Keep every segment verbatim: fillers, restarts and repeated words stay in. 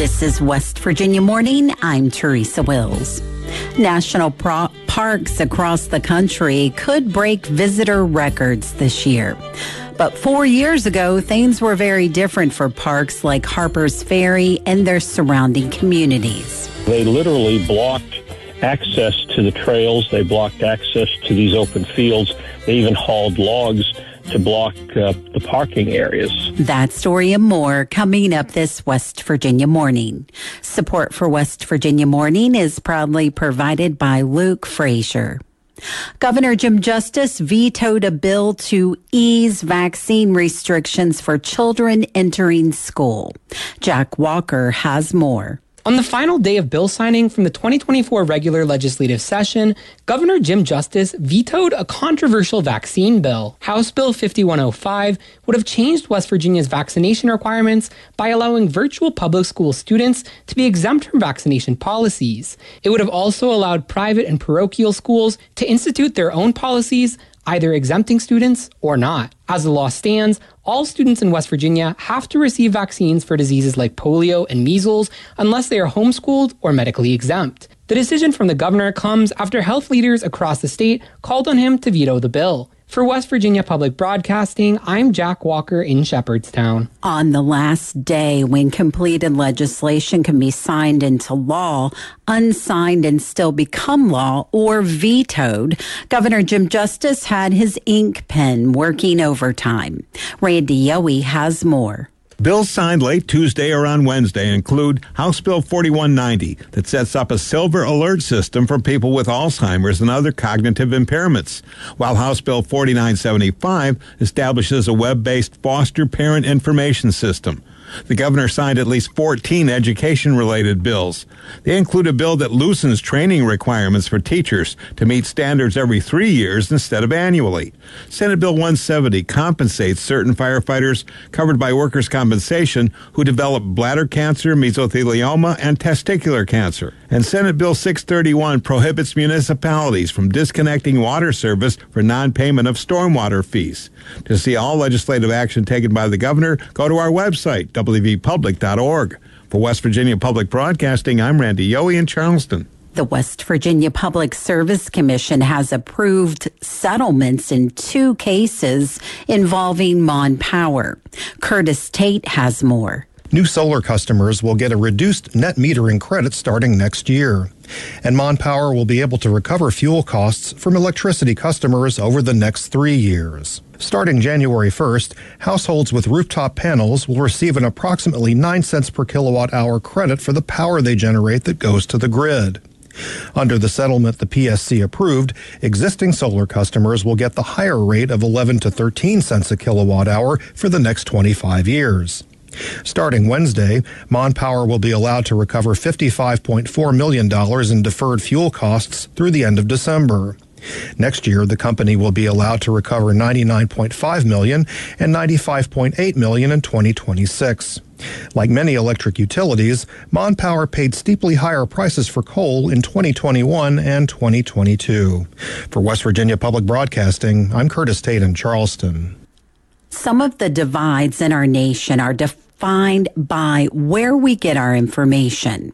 This is West Virginia Morning. I'm Teresa Wills. National pro- parks across the country could break visitor records this year. But four years ago, things were very different for parks like Harper's Ferry and their surrounding communities. They literally blocked access to the trails. They blocked access to these open fields. They even hauled logs to block uh, the parking areas. That story and more coming up this West Virginia Morning. Support for West Virginia Morning is proudly provided by Luke Frazier. Governor Jim Justice vetoed a bill to ease vaccine restrictions for children entering school. Jack Walker has more. On the final day of bill signing from the twenty twenty-four regular legislative session, Governor Jim Justice vetoed a controversial vaccine bill. House Bill fifty-one oh five would have changed West Virginia's vaccination requirements by allowing virtual public school students to be exempt from vaccination policies. It would have also allowed private and parochial schools to institute their own policies, either exempting students or not. As the law stands, all students in West Virginia have to receive vaccines for diseases like polio and measles unless they are homeschooled or medically exempt. The decision from the governor comes after health leaders across the state called on him to veto the bill. For West Virginia Public Broadcasting, I'm Jack Walker in Shepherdstown. On the last day when completed legislation can be signed into law, unsigned and still become law, or vetoed, Governor Jim Justice had his ink pen working overtime. Randy Yowie has more. Bills signed late Tuesday or on Wednesday include House Bill forty-one ninety that sets up a silver alert system for people with Alzheimer's and other cognitive impairments, while House Bill forty-nine seventy-five establishes a web-based foster parent information system. The governor signed at least fourteen education-related bills. They include a bill that loosens training requirements for teachers to meet standards every three years instead of annually. Senate Bill one seventy compensates certain firefighters covered by workers' compensation who develop bladder cancer, mesothelioma, and testicular cancer. And Senate Bill six thirty-one prohibits municipalities from disconnecting water service for non-payment of stormwater fees. To see all legislative action taken by the governor, go to our website, w v public dot org. For West Virginia Public Broadcasting, I'm Randy Yowie in Charleston. The West Virginia Public Service Commission has approved settlements in two cases involving Mon Power. Curtis Tate has more. New solar customers will get a reduced net metering credit starting next year. And Mon Power will be able to recover fuel costs from electricity customers over the next three years. Starting January first, households with rooftop panels will receive an approximately nine cents per kilowatt hour credit for the power they generate that goes to the grid. Under the settlement the P S C approved, existing solar customers will get the higher rate of eleven to thirteen cents a kilowatt hour for the next twenty-five years. Starting Wednesday, Mon Power will be allowed to recover fifty-five point four million dollars in deferred fuel costs through the end of December. Next year, the company will be allowed to recover ninety-nine point five million dollars and ninety-five point eight million dollars in twenty twenty-six. Like many electric utilities, Mon Power paid steeply higher prices for coal in twenty twenty-one and twenty twenty-two. For West Virginia Public Broadcasting, I'm Curtis Tate in Charleston. Some of the divides in our nation are defined by where we get our information.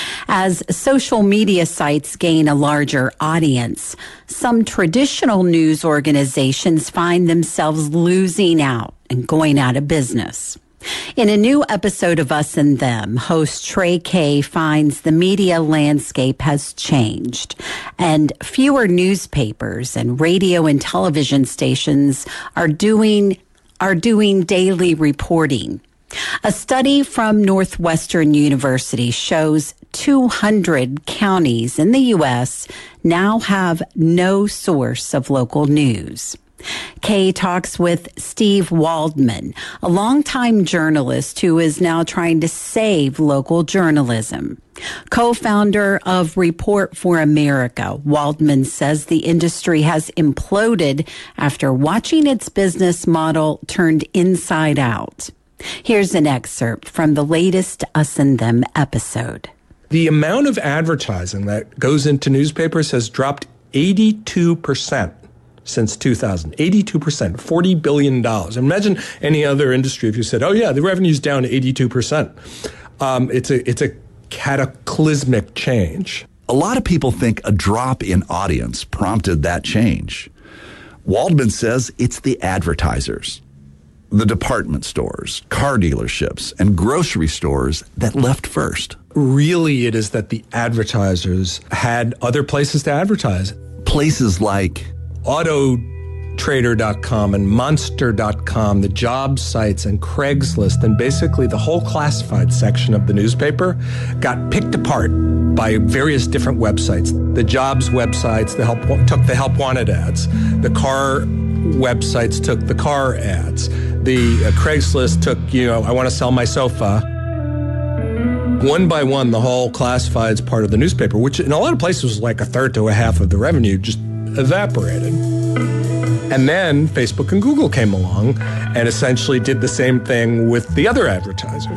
As social media sites gain a larger audience, some traditional news organizations find themselves losing out and going out of business. In a new episode of Us and Them, host Trey Kay finds the media landscape has changed, and fewer newspapers and radio and television stations are doing are doing daily reporting. A study from Northwestern University shows two hundred counties in the U S now have no source of local news. Kay talks with Steve Waldman, a longtime journalist who is now trying to save local journalism. Co-founder of Report for America, Waldman says the industry has imploded after watching its business model turned inside out. Here's an excerpt from the latest Us and Them episode. The amount of advertising that goes into newspapers has dropped eighty-two percent since two thousand. eighty-two percent, forty billion dollars. Imagine any other industry if you said, oh yeah, the revenue's down eighty-two percent. Um, it's a it's a cataclysmic change. A lot of people think a drop in audience prompted that change. Waldman says it's the advertisers, the department stores, car dealerships, and grocery stores that left first. Really, it is that the advertisers had other places to advertise. Places like Auto Trader dot com and Monster dot com, the job sites, and Craigslist, and basically the whole classified section of the newspaper got picked apart by various different websites. The jobs websites the help, took the help wanted ads. The car websites took the car ads. The uh, Craigslist took, you know, I want to sell my sofa. One by one, the whole classifieds part of the newspaper, which in a lot of places was like a third to a half of the revenue, just evaporated. And then Facebook and Google came along and essentially did the same thing with the other advertisers.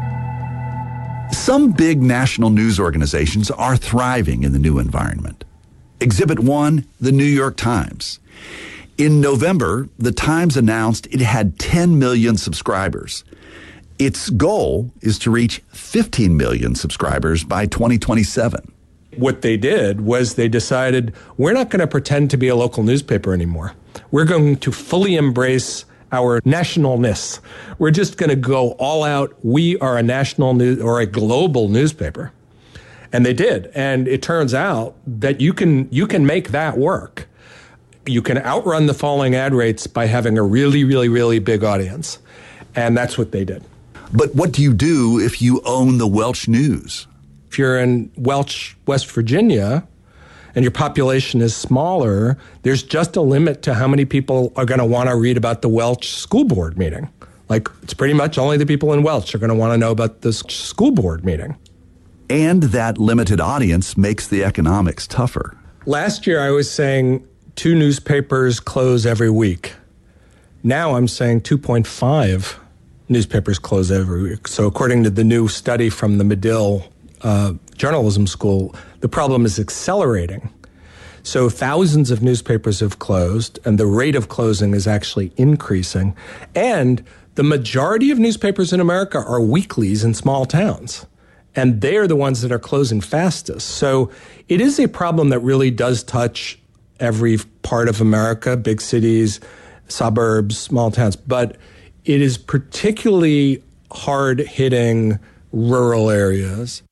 Some big national news organizations are thriving in the new environment. Exhibit one, the New York Times. In November, the Times announced it had ten million subscribers. Its goal is to reach fifteen million subscribers by twenty twenty-seven. What they did was they decided, we're not going to pretend to be a local newspaper anymore. We're going to fully embrace our nationalness. We're just going to go all out. We are a national news or a global newspaper. And they did. And it turns out that you can you can make that work. You can outrun the falling ad rates by having a really, really, really big audience. And that's what they did. But what do you do if you own the Welch News? If you're in Welch, West Virginia, and your population is smaller, there's just a limit to how many people are going to want to read about the Welch school board meeting. Like, it's pretty much only the people in Welch are going to want to know about this school board meeting. And that limited audience makes the economics tougher. Last year, I was saying two newspapers close every week. Now I'm saying two point five newspapers close every week. So according to the new study from the Medill uh, Journalism School, the problem is accelerating. So thousands of newspapers have closed, and the rate of closing is actually increasing. And the majority of newspapers in America are weeklies in small towns, and they are the ones that are closing fastest. So it is a problem that really does touch every part of America, big cities, suburbs, small towns, but it is particularly hard-hitting rural areas.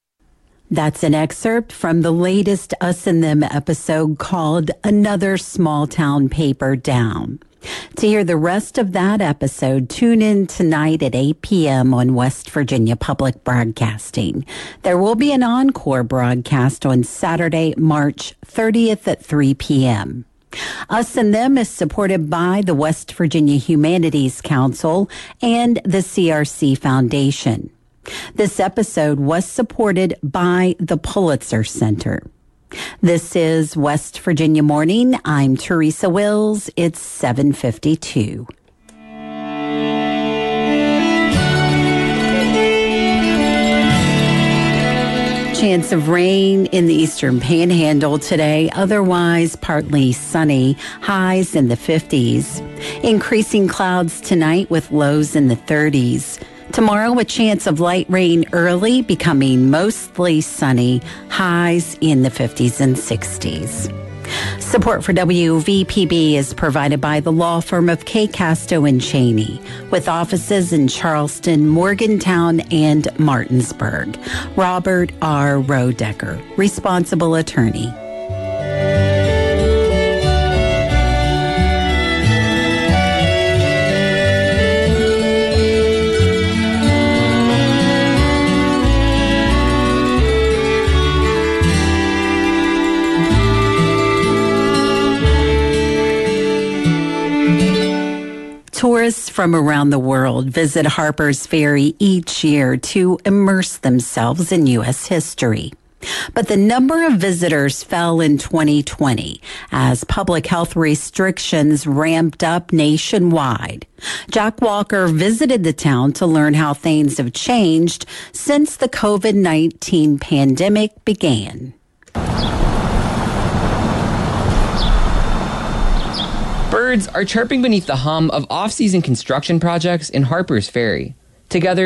That's an excerpt from the latest Us and Them episode called Another Small Town Paper Down. To hear the rest of that episode, tune in tonight at eight p.m. on West Virginia Public Broadcasting. There will be an encore broadcast on Saturday, March thirtieth at three p.m. Us and Them is supported by the West Virginia Humanities Council and the C R C Foundation. This episode was supported by the Pulitzer Center. This is West Virginia Morning. I'm Teresa Wills. It's seven fifty-two. Chance of rain in the eastern panhandle today, otherwise partly sunny, highs in the fifties. Increasing clouds tonight with lows in the thirties. Tomorrow, a chance of light rain early, becoming mostly sunny, highs in the fifties and sixties. Support for W V P B is provided by the law firm of K. Casto and Cheney, with offices in Charleston, Morgantown, and Martinsburg. Robert R. Rodecker, responsible attorney. Tourists from around the world visit Harper's Ferry each year to immerse themselves in U S history. But the number of visitors fell in twenty twenty as public health restrictions ramped up nationwide. Jack Walker visited the town to learn how things have changed since the COVID nineteen pandemic began. Birds are chirping beneath the hum of off-season construction projects in Harper's Ferry. Together,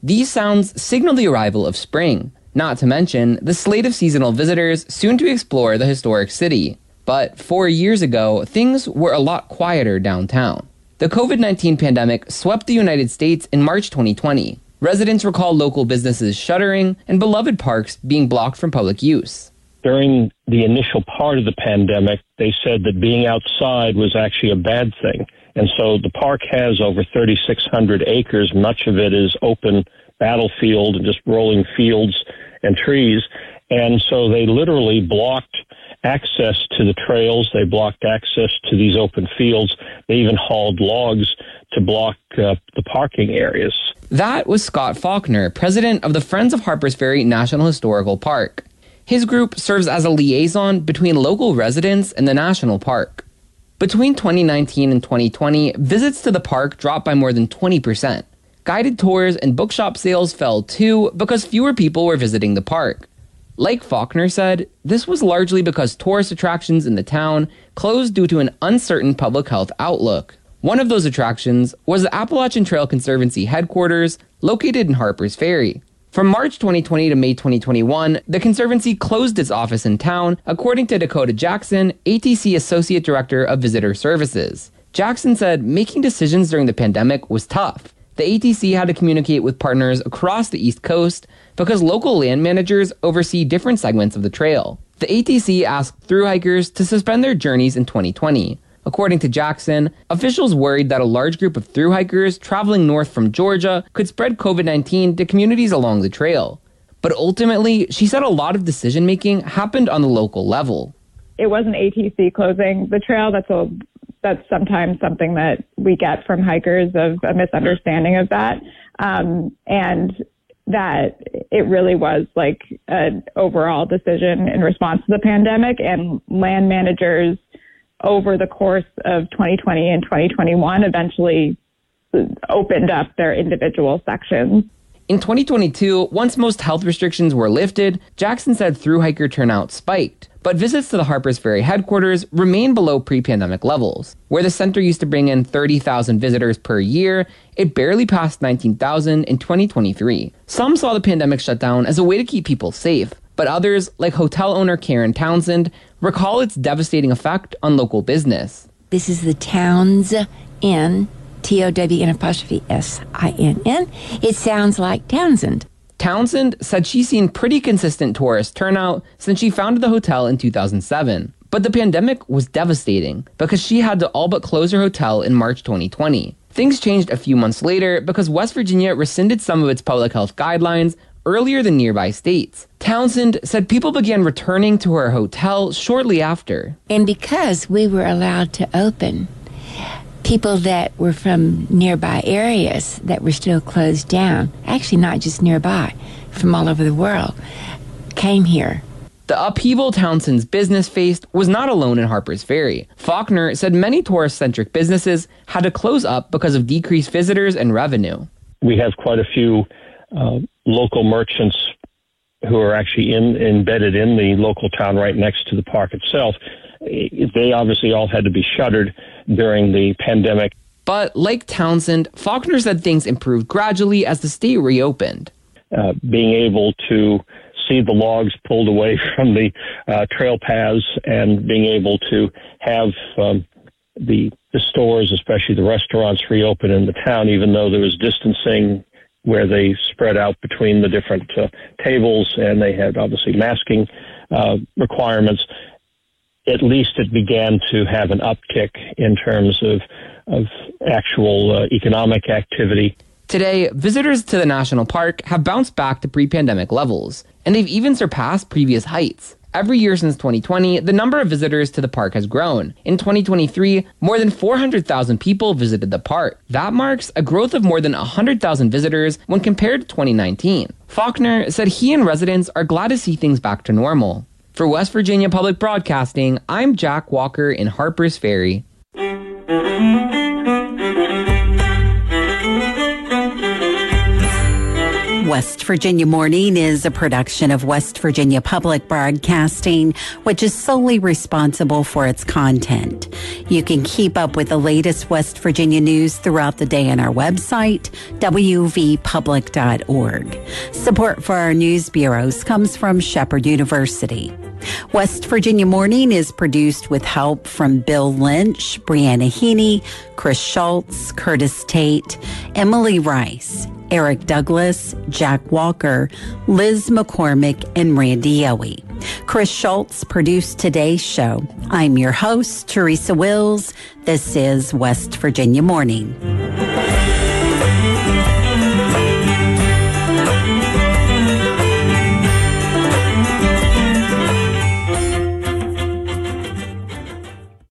These sounds signal the arrival of spring, not to mention the slate of seasonal visitors soon to explore the historic city. But four years ago, things were a lot quieter downtown. The covid nineteen pandemic swept the United States in March twenty twenty. Residents recall local businesses shuttering and beloved parks being blocked from public use. During the initial part of the pandemic, they said that being outside was actually a bad thing. And so the park has over thirty-six hundred acres. Much of it is open battlefield and just rolling fields and trees. And so they literally blocked access to the trails. They blocked access to these open fields. They even hauled logs to block uh, the parking areas. That was Scott Faulkner, president of the Friends of Harpers Ferry National Historical Park. His group serves as a liaison between local residents and the national park. Between twenty nineteen and twenty twenty, visits to the park dropped by more than twenty percent. Guided tours and bookshop sales fell too because fewer people were visiting the park. Like Faulkner said, this was largely because tourist attractions in the town closed due to an uncertain public health outlook. One of those attractions was the Appalachian Trail Conservancy headquarters, located in Harpers Ferry. From March twenty twenty to May twenty twenty-one, the Conservancy closed its office in town, according to Dakota Jackson, A T C Associate Director of Visitor Services. Jackson said making decisions during the pandemic was tough. The A T C had to communicate with partners across the East Coast because local land managers oversee different segments of the trail. The A T C asked thru hikers to suspend their journeys in twenty twenty. According to Jackson, officials worried that a large group of thru hikers traveling north from Georgia could spread covid nineteen to communities along the trail. But ultimately, she said a lot of decision-making happened on the local level. It wasn't A T C closing the trail. That's a that's sometimes something that we get from hikers, of a misunderstanding of that. Um, and that it really was like an overall decision in response to the pandemic, and land managers over the course of twenty twenty and twenty twenty-one eventually opened up their individual sections. In twenty twenty-two, once most health restrictions were lifted, Jackson said thru hiker turnout spiked, but visits to the Harpers Ferry headquarters remain below pre-pandemic levels. Where the center used to bring in thirty thousand visitors per year, it barely passed nineteen thousand in twenty twenty-three. Some saw the pandemic shutdown as a way to keep people safe, but others, like hotel owner Karen Townsend, recall its devastating effect on local business. This is the Towns Inn, T O W N apostrophe S I N N. It sounds like Townsend. Townsend said she's seen pretty consistent tourist turnout since she founded the hotel in two thousand seven. But the pandemic was devastating because she had to all but close her hotel in March twenty twenty. Things changed a few months later because West Virginia rescinded some of its public health guidelines earlier than nearby states. Townsend said people began returning to her hotel shortly after. And because we were allowed to open, people that were from nearby areas that were still closed down, actually not just nearby, from all over the world, came here. The upheaval Townsend's business faced was not alone in Harpers Ferry. Faulkner said many tourist-centric businesses had to close up because of decreased visitors and revenue. We have quite a few uh, local merchants who are actually in, embedded in the local town right next to the park itself. They obviously all had to be shuttered during the pandemic. But like Townsend, Faulkner said things improved gradually as the state reopened. Uh, being able to see the logs pulled away from the uh, trail paths and being able to have um, the, the stores, especially the restaurants, reopen in the town, even though there was distancing where they spread out between the different uh, tables and they had obviously masking uh, requirements. At least it began to have an uptick in terms of, of actual uh, economic activity. Today, visitors to the national park have bounced back to pre-pandemic levels, and they've even surpassed previous heights. Every year since twenty twenty, the number of visitors to the park has grown. In twenty twenty-three, more than four hundred thousand people visited the park. That marks a growth of more than one hundred thousand visitors when compared to twenty nineteen. Faulkner said he and residents are glad to see things back to normal. For West Virginia Public Broadcasting, I'm Jack Walker in Harpers Ferry. West Virginia Morning is a production of West Virginia Public Broadcasting, which is solely responsible for its content. You can keep up with the latest West Virginia news throughout the day on our website, w v public dot org. Support for our news bureaus comes from Shepherd University. West Virginia Morning is produced with help from Bill Lynch, Brianna Heaney, Chris Schultz, Curtis Tate, Emily Rice, Eric Douglas, Jack Walker, Liz McCormick, and Randy Yowie. Chris Schultz produced today's show. I'm your host, Teresa Wills. This is West Virginia Morning.